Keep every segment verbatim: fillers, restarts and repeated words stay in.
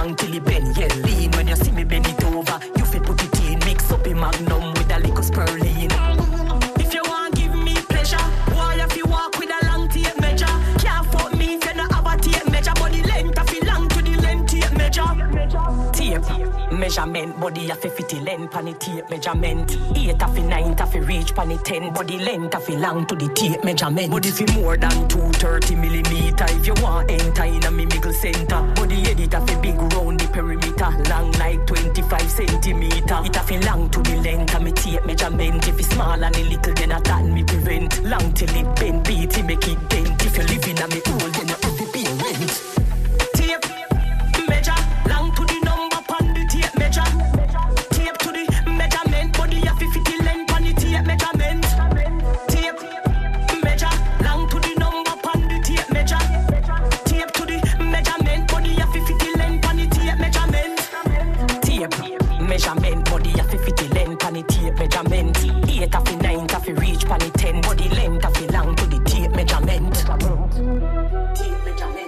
long till it bend. Yeah, lean when you see me bend it over. You fi put it in, mix up a magnum with a little spurling. If you want give me pleasure, why if you walk with a long tape measure? Can't fuck me if you not have a tape measure. But the length of it long to the length tape measure. Tape measurement, body of a fifty length pan the tape measurement. Eight of it nine of it reach pan the ten. Body length of it long to the tape measurement. But if it more than two thirty millimeter, if you want enter in a me middle center. Body edit of a big round the perimeter, long like twenty-five centimeter. It of it long to the length of me tape measurement. If it's small and a little, then I can me prevent. Long till it bend, beat it make it dent. If you live in a me hole, then you have to pay rent. Tape measure, long to the number pan the tape measure. Tape to the measurement, body of fifty length pan the tape measurement. Tape measure, long to the number pan the tape measure. Tape to the measurement, body of fifty length pan the tape measurement. Tape measurement, body of fifty length pan the tape measurement. Eight of it nine of it reach pan the ten. Body length of it long to the tape measurement. Tape measurement.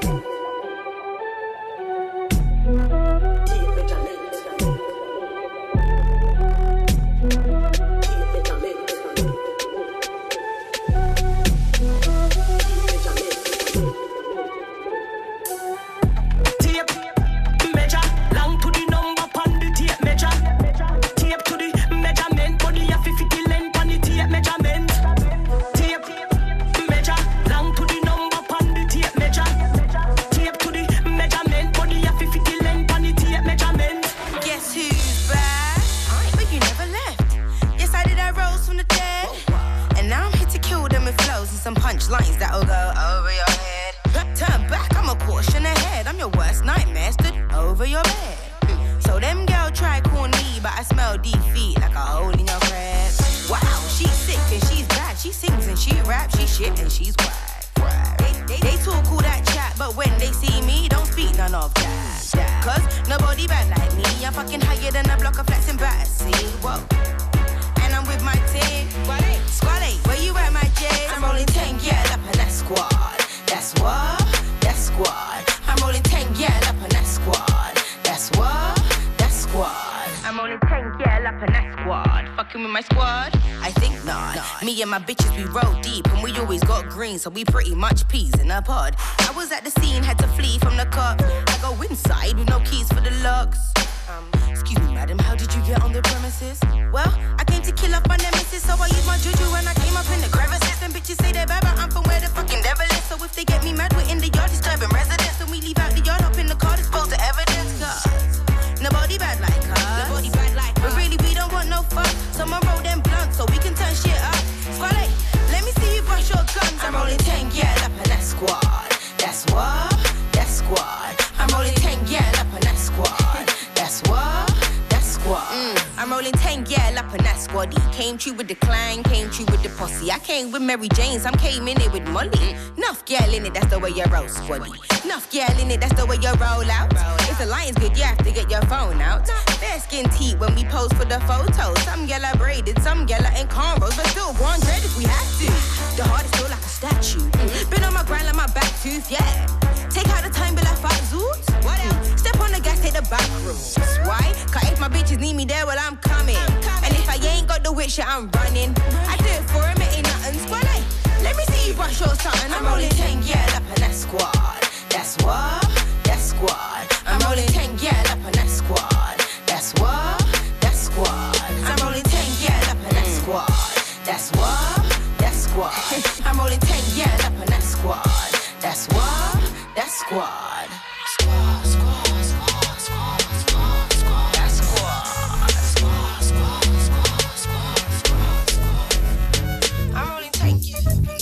Some punchlines that'll go over your head. Turn back, I'm a caution ahead. I'm your worst nightmare, stood over your bed. So them girl try corn me, but I smell defeat like a hole in your crab. Wow, she's sick and she's bad. She sings and she raps, she shit and she's whack. They, they, they talk all that chat, but when they see me, don't speak none of that. Cause nobody bad like me. I'm fucking higher than a block of flexing Battersea. Whoa. And I'm with my team. Squally, where you at, my J? I'm rolling ten, yeah, up on that squad. That's what, that's squad. I'm rolling ten, yeah, up on that squad. That's what, that's squad. I'm rolling ten, yeah, up on that squad. Fucking with my squad? I think not. not. Me and my bitches, we roll deep, and we always got green, so we pretty much peas in a pod. I was at the scene, had to flee from the cop. I go inside with no keys for the locks. Um, excuse me, madam, how did you get on the premises? Well, I came to kill off my nemesis, so I used my juju when I came up in the crevices. And bitches say they're bad, but I'm from where the fucking devil is. So if they get me mad, we're in the yard disturbing residents. And we leave out the yard up in the car, dispose of evidence. Cause nobody bad like us. Nobody bad like us. But really, we don't want no fuck. Someone roll them blunts so we can turn shit up. Squally, let me see you brush your guns. I'm rolling ten, yeah, up on that squad. That's what, that's squad. I'm rolling ten, yeah, up on that squad. That's what, that's squad. Mm, I'm rolling ten, yeah, up on that squaddy. Came true with the clan, came true with the posse. I came with Mary Jane, some came in it with Molly. Nuff girl in it, that's the way you roll, squaddy. Nuff girl in it, that's the way you roll out. If the line's good, you have to get your phone out. Fair skin teeth when we pose for the photos. Some girl are braided, some girl are in cornrows, but still go on dread if we have to. The heart is still like a statue. Mm. Been on my grind like my back tooth, yeah. Take out the time, be like five zoots. What else? Step on the gas, take the back roads. Why? Cause if my bitches need me there, well, I'm coming. I'm coming. And if I ain't got the wit shit, I'm running. I do it for him, it ain't nothing. Squad, hey, let me see you brush your something. I'm rolling ten, yeah, up on that squad. That's what, that's squad. I'm rolling ten, yeah, up on that squad. That's what, that's squad. I'm rolling ten, yeah, up on that squad. That's what, that's squad. I'm rolling ten, yeah, up on that squad. That's what, that's squad. Squad, squad, squad, squad, squad, squad. That's squad. Squad, squad, squad, squad, squad, squad. I'm rolling ten, yeah, up on that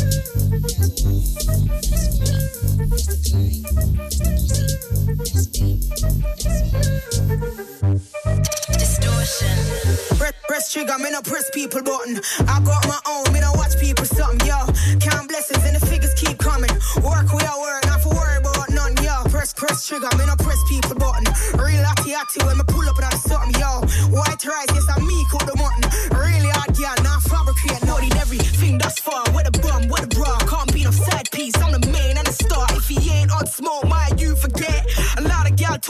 squad. Distortion. Press, press trigger, me no press people button. I got my own, me no watch people something, yo. Count blessings and the figures keep coming. Work we are work, not for worry about none, yo. Press, press trigger, me no press people button. Real hotty hotty when me pull up on something, yo. White rice, yes, I'm me cook the mutton. Really hard, yeah, not fabricate, not in everything that's far. With a bum, with a bra, can't be no side piece. I'm the main and the star. If he ain't on smoke, my you forget. A lot of gal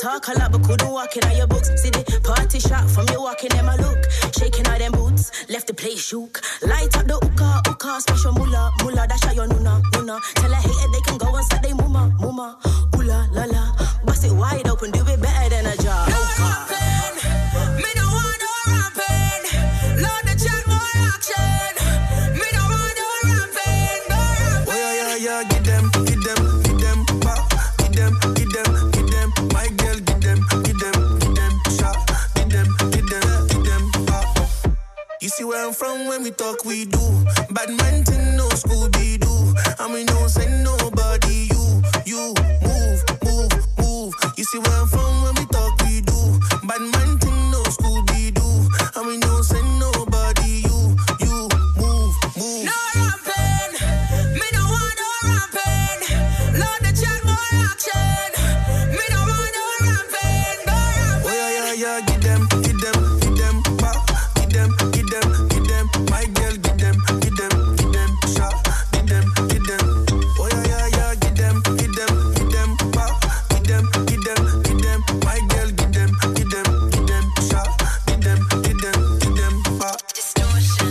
talk a lot but couldn't walk in all your books. See the party shot from you walking in my look. Shaking all them boots, left the place shook. Light up the hookah, hookah, special mullah, mullah, dash out your nuna, nuna. Tell a hater they can go and set they mama, mama. Ooh la la la, bust it wide open, do it better than a job. No ramping, me no want no ramping. Lord the chat more action. Me no want no ramping, no ramping. Oh yeah yeah yeah, get them, get them, get them, pop, get them, get them, get them. My girl, get them, get them, get them, shot, get them, get them, get them, pop. You see where I'm from when we talk, we do. Bad man thing, no Scooby-Doo. And we don't send nobody, you, you. Move, move, move. You see where I'm from when we talk, we do. Bad man thing, no Scooby-Doo. And we don't send nobody, you, you. Move, move. No ramping, me no want no ramping. Lord the chat more action. Me no want no ramping, no ramping. Oh yeah, yeah, yeah, get them, get them, get them, pop, get them, get them, get them. My girl, get them, get them, get them, shot, get them, get them. Oh yeah, yeah, yeah, get them, get them, get them, pop, get them, get them, get them. My girl, get them, get them, get them, shot, get them, get them, get them, pop. Distortion.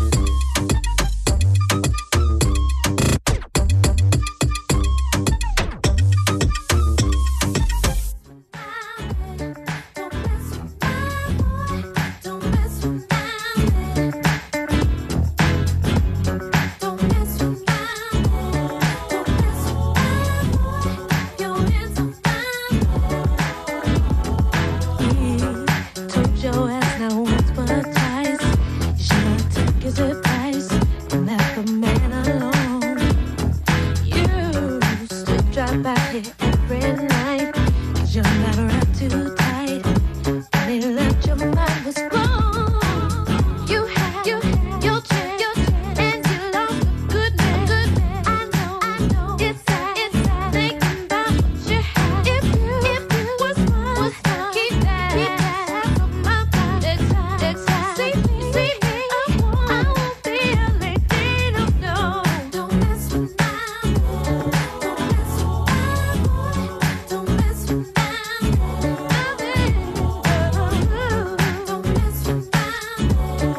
Told your ass not once but twice. You should take his advice and left the man alone. You still drive by here every night, 'cause you're not around too tight. And they left your mind was wrong. You had, you had your chance, your chance, and you lost a good man, good man. I know, I know, it's sad, it's sad, thinking about what you had. If you, if you was mine, was mine, keep that, keep that half of my pride. Next time, next time, see me, see me, I won't, I won't be a lady, no, no. Don't mess with my boy, don't mess with my boy, don't mess with my boy. Don't mess with my boy, don't mess with my boy.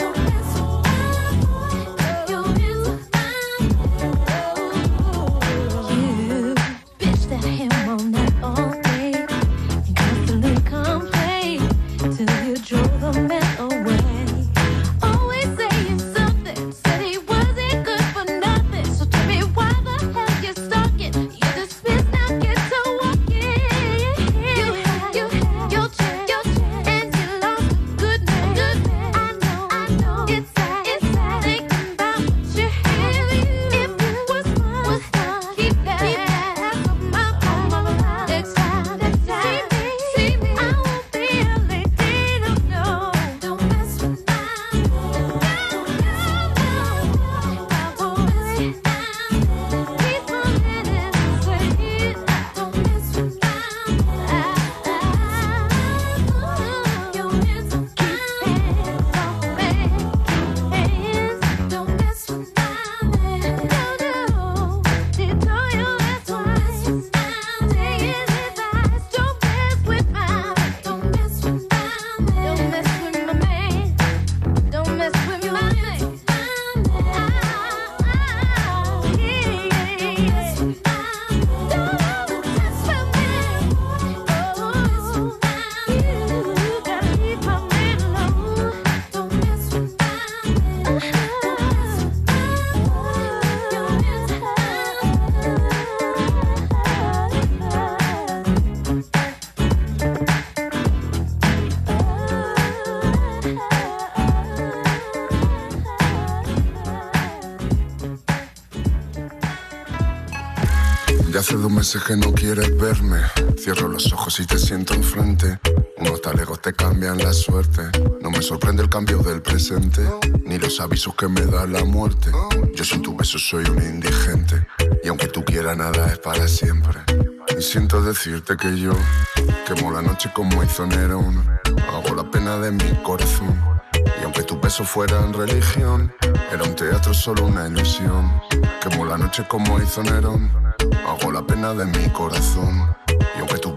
You're in the You bitched at him all night, all day. You constantly complain till you drove the man away. Always saying something, said he wasn't good for nothing. So tell me why the hell you're stalking? You're dismissed, now get to walking. You had, you had your chance, your chance, and you lost a good man, good man. I know, I know, it's sad, it's sad, thinking about what you had. If you was mine, was mine, keep that, keep that half of my pride. Next time, next time, see me, see me, I won't be a lady, no, no. Don't mess with my boy, no, no, no. My boy, he's my man and I say, don't mess with my boy. Your hands on keep hands off me, keep hands, don't mess with my man. No, no, they told you that's twice. Take his advice, don't mess with my, don't mess with my man. Don't mess with my man. Don't mess with my man. Ya hace dos meses que no quieres verme. Cierro los ojos y te siento enfrente. Unos talegos te cambian la suerte. No me sorprende el cambio del presente, ni los avisos que me da la muerte. Yo sin tu beso soy un indigente, y aunque tú quieras nada es para siempre. Y siento decirte que yo quemo la noche como hizo Nerón. Hago la pena de mi corazón. Y aunque tu beso fuera en religión, era un teatro, solo una ilusión. Quemo la noche como hizo Nerón. Hago la pena de mi corazón. Y aunque tu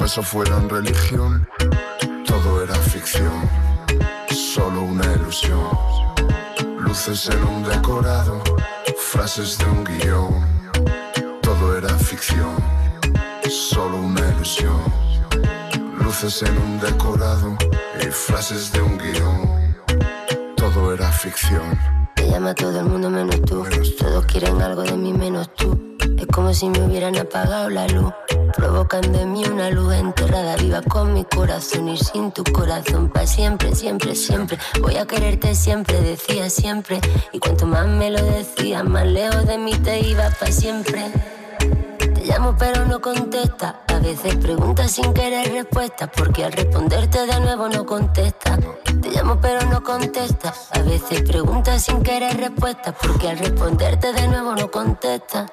besos fueran religión, todo era ficción, solo una ilusión. Luces en un decorado, frases de un guión, todo era ficción, solo una ilusión. Luces en un decorado y frases de un guión, todo era ficción. Te llama todo el mundo menos tú. menos tú. Todos quieren algo de mí menos tú. Es como si me hubieran apagado la luz, provocando en mí una luz enterrada viva con mi corazón. Ir sin tu corazón pa' siempre, siempre, siempre. Voy a quererte siempre, decía siempre. Y cuanto más me lo decía, más lejos de mí te iba pa' siempre. Te llamo pero no contesta. A veces preguntas sin querer respuesta, porque al responderte de nuevo no contesta. Te llamo pero no contesta. A veces preguntas sin querer respuesta, porque al responderte de nuevo no contesta.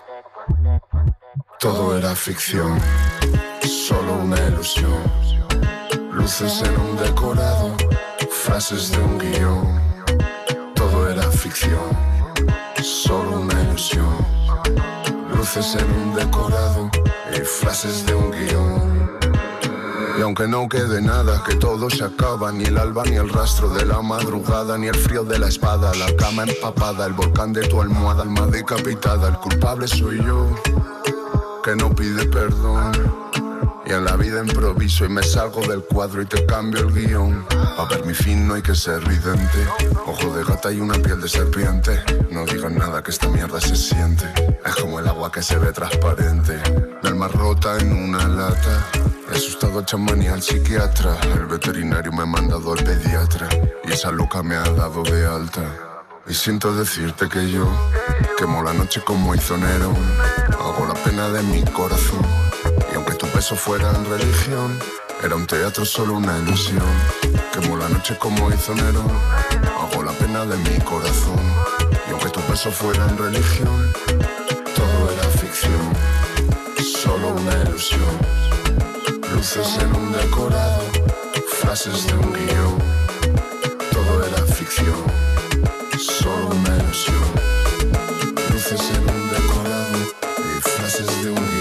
Todo era ficción, solo una ilusión. Luces en un decorado, frases de un guión. Todo era ficción, solo una ilusión. Luces en un decorado y frases de un guión. Y aunque no quede nada, que todo se acaba, ni el alba, ni el rastro de la madrugada, ni el frío de la espada, la cama empapada, el volcán de tu almohada, alma decapitada. El culpable soy yo, que no pide perdón. Y en la vida improviso y me salgo del cuadro y te cambio el guión. Pa' ver mi fin no hay que ser vidente. Ojo de gata y una piel de serpiente. No digas nada que esta mierda se siente. Es como el agua que se ve transparente. Mi alma rota en una lata. He asustado a chamán y al psiquiatra. El veterinario me ha mandado al pediatra. Y esa loca me ha dado de alta. Y siento decirte que yo quemo la noche como hizo Nerón. Hago la pena de mi corazón. Y aunque tus besos fueran religión, era un teatro, solo una ilusión. Quemo la noche como hizo Nerón. Hago la pena de mi corazón. Y aunque tus besos fueran religión, todo era ficción, solo una ilusión. Luces en un decorado, frases de un guión. Todo era ficción, solo una ilusión. Luces en un decorado y frases de un guión.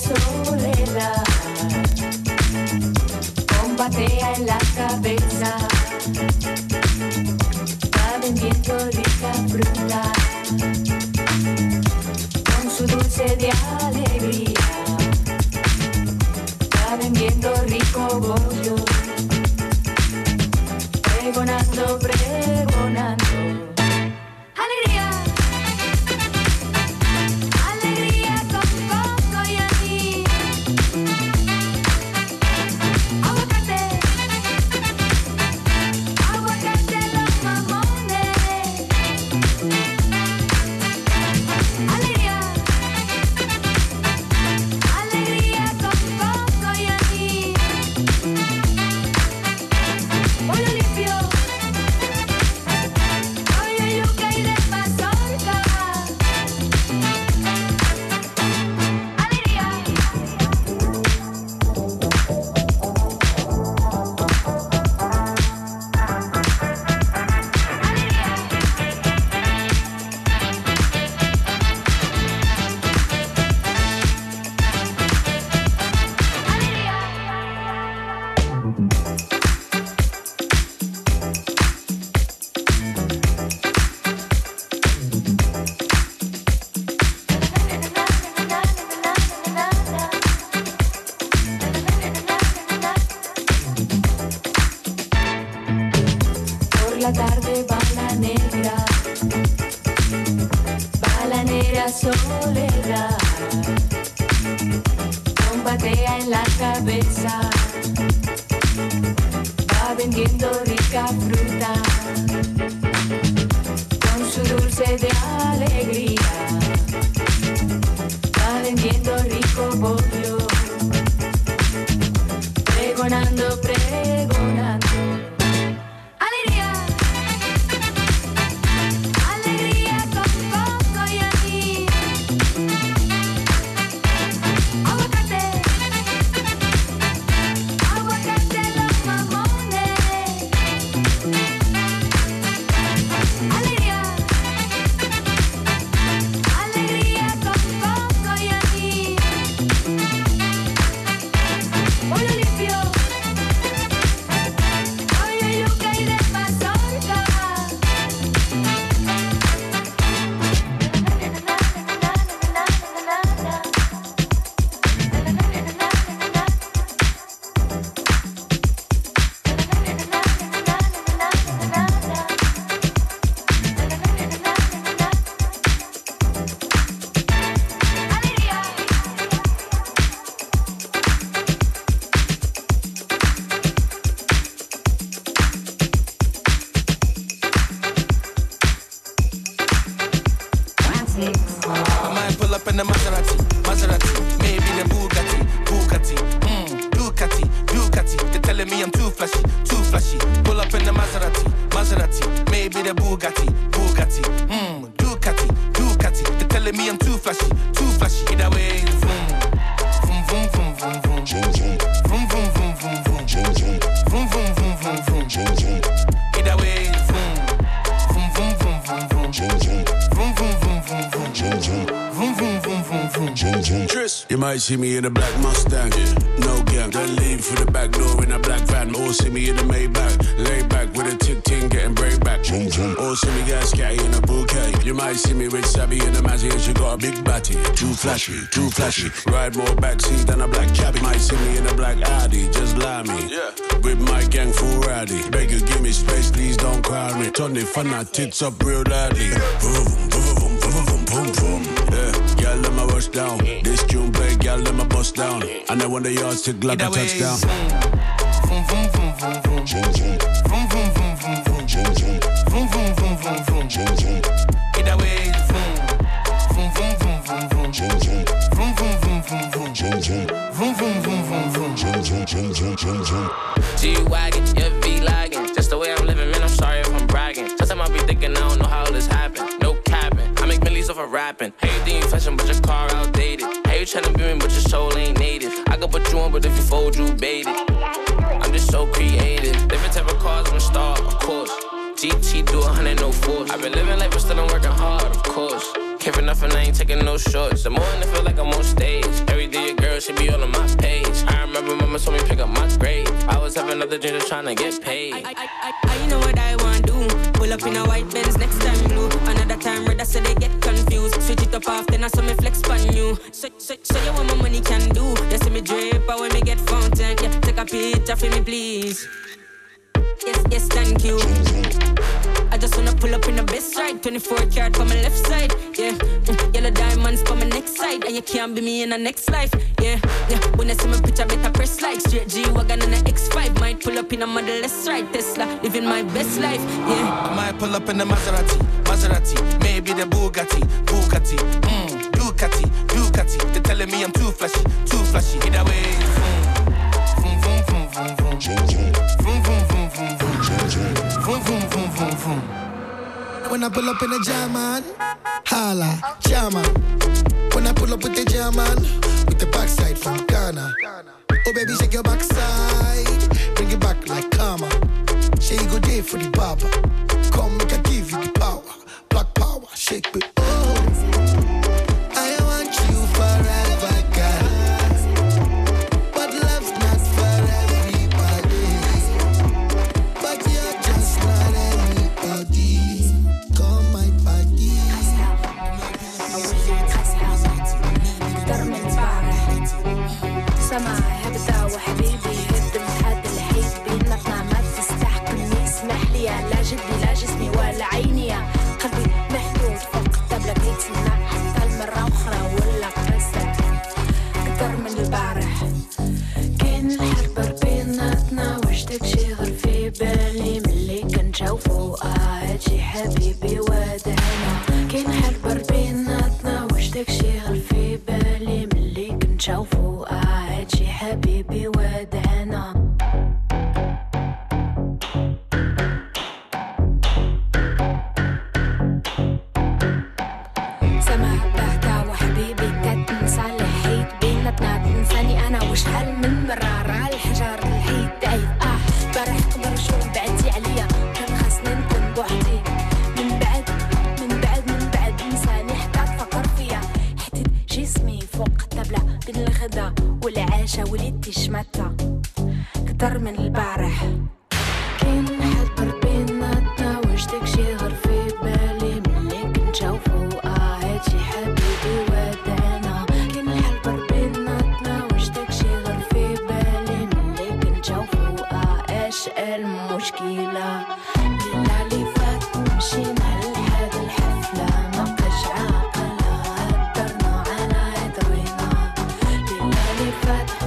soledad. Combatea en la cabeza. Va vendiendo rica fruta. Con su dulce de alegría. Va vendiendo rico bollo. Pregonando, pregonando. Alegría. Alegría con coco y anís. Aguacate. Aguacate los mamones. Alegría. Alegría con coco y anís. Pollo limpio. Pollo yuca y de mazorca. Alegría. Por la tarde va la negra, va la negra soledad, combatea en la cabeza, va vendiendo rica fruta, con su dulce de alegría, va vendiendo rico bollo, pregonando, pregonando. Alegría. Alegría con coco y anís. Aguacate. Aguacate los mamones. Alegría. Alegría con coco y anís. Pollo limpio. Pollo yuca y de mazorca. I might pull up in the Maserati, Maserati, maybe the Bugatti, Bugatti, mmm, Ducati, Ducati. They're telling me I'm too flashy, too flashy. Pull up in the Maserati, Maserati, maybe the Bugatti, Bugatti, mmm, Ducati, Ducati. They're telling me I'm too flashy, too flashy. Either way, vroom, vroom, vroom, vroom, vroom, vroom, vroom, vroom, vroom, vroom, vroom, vroom, vroom, vroom, vroom, vroom, vroom, vroom. Either way, vroom, vroom, vroom, vroom, vroom, vroom, vroom, vroom, vroom, vroom, vroom, vroom, vroom, vroom. Tris. You might see me in a black Mustang, no gang. Then leave through the back door in a black van. Or see me in a Maybach, lay back with a tick ting, getting break back. Or see me get scatty in a bouquet. You might see me with Sabby in a Mazzy and she got a big batty. Too flashy, too flashy. Ride more backseat than a black cabbie. Might see me in a black Audi, just lie me. Yeah. With my gang full rowdy. Beg you, give me space, please don't crowd me. Turn the fun, I tits up real loudly. Boom, boom, boom, boom, boom, boom, boom. Yeah, girl, let my rush down. This tune play, girl, let my bust down. And then when the yards tick like a touchdown. Vroom, vroom, vroom, vroom, vroom, vroom, vroom, vroom, vroom, vroom, vroom, vroom, vroom, vroom, vroom, vroom, vroom. Either way, vroom, vroom, vroom, vroom, vroom, vroom, vroom, vroom, vroom, vroom, vroom, vroom, vroom, vroom, vroom, vroom, vroom. G-Wagon, yeah, V-Lagging. Just the way I'm living, man, I'm sorry if I'm bragging. Sometimes I be thinking I don't know how this happened. No capping, I make millions off of rapping. Hey, you think you fashion, but your car outdated. Hey, you tryna be me, but your soul ain't native. I could put you on, but if you fold, you bait it. I'm just so creative. Different type of cars, I'm a star, of course. G T do a hundred, no force. I've been living life, but still I'm working hard, of course. Care enough and I ain't taking no shorts. The morning I feel like I'm on stage. Every day your girl should be all on my page. I remember mama told me pick up my grade. I was having other dreams of trying to get paid. I, I, I, I know what I want to do. Pull up in a white Benz, next time blue. Another time red, so they get confused. Switch it up often, I saw me flex pan you. So, so, so you want my money can do. You see me drip, but when me get fountain. Yeah, take a picture for me, please. Yes, yes, thank you. I just wanna pull up in the best ride. twenty-four karat for my left side. Yeah, mm, yellow diamonds for my next side. And you can't be me in the next life. Yeah, yeah. When I see my picture, better press like. Straight G-Wagon and the X five. Might pull up in a Model S ride. Tesla, living my best life. Yeah, I might pull up in the Maserati, Maserati. Maybe the Bugatti, Bugatti. Mmm, Ducati, Ducati. They're telling me I'm too flashy, too flashy. Either way, vroom, vroom, vroom, vroom, vroom, vroom. Vroom, vroom, vroom, vroom, vroom. Vroom, vroom, vroom, vroom, vroom. When I pull up in the German, holla, German. When I pull up with the German, with the backside from Ghana. Oh baby, shake your backside, bring it back like karma. Shake go day for the barber. Come make I give you the power, black power, shake it. Oh, I want you forever, girl. But love's not for everybody. But you're just not anybody. Come my body. سماعي هبدا وحبيبي هدم حد الحيط بيناتنا ما تستحقني اسمح لي لا جدي لا جسمي ولا عيني قلبي محدود فوق الطبلة بيتنا حتى المرة أخرى ولا قصة أكتر من البارح كاين الحرب بيناتنا وجدك شي غير في بالي ملي كنشوفو هادشي حبيبي ودعنا كاين حرب بيناتنا وجدك شي غير في بالي ملي كنشوفو هادشي حبيبي ودعنا سما بهتا وحبيبي كتنسى الحيط بيناتنا تنساني انا وشحال من مرة راه الحجر الحيط دايب اه برح قبل شو بعدتي عليا كان خاصني نكون بوحدي من بعد من بعد من بعد نساني حتى تفكر فيا حطيت جسمي فوق الطبلة بين الغدا والعشاء وليتي شمتة كتر من البارح كاين حبر بيناتنا وجدك شي غير في بالي ملي كنشوفو اه هادشي حبيبي ودعنا كاين حبر بيناتنا وجدك شي غير في بالي ملي كنشوفو اه اش المشكلة الليلة اللي فات مشينا لهاد الحفلة ما بقاش عاقلة هدرنا على هدوينا الليلة اللي فات